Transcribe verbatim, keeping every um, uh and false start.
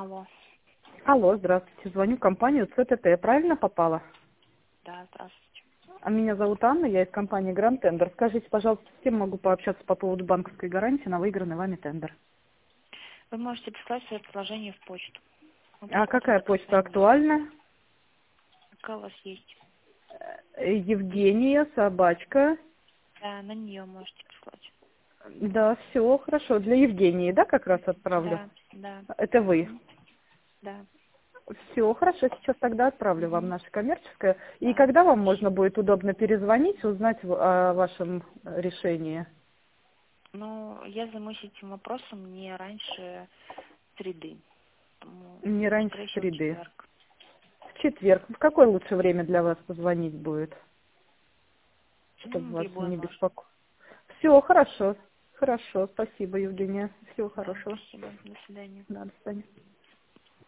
Алло. Алло, здравствуйте. Звоню в компанию ЦТТ. Я правильно попала? Да, здравствуйте. А меня зовут Анна, я из компании Grand Tender. Скажите, пожалуйста, с кем могу пообщаться по поводу банковской гарантии на выигранный вами тендер? Вы можете прислать свое предложение в почту. Мы А посмотрим, какая и почта позвоним вам. актуальна? Какая у вас есть? Э, Евгения, собачка. Да, на нее можете прислать. Да, все, хорошо. Для Евгении, да, как раз отправлю? Да, да. Это вы. Угу. Да. Все, хорошо, сейчас тогда отправлю вам Угу. наше коммерческое. И Да. когда вам можно будет удобно перезвонить, узнать в- о вашем э, решении? Ну, я займусь этим вопросом не раньше среды. Поэтому, Не раньше скорее всего, среды. четверг. В четверг. В какое лучшее время для вас позвонить будет, чтобы Ну, в вас любой не можно. беспокоить? Все, хорошо. Хорошо. Спасибо, Евгения. Всего Да, хорошего. спасибо. До свидания. Да, до свидания.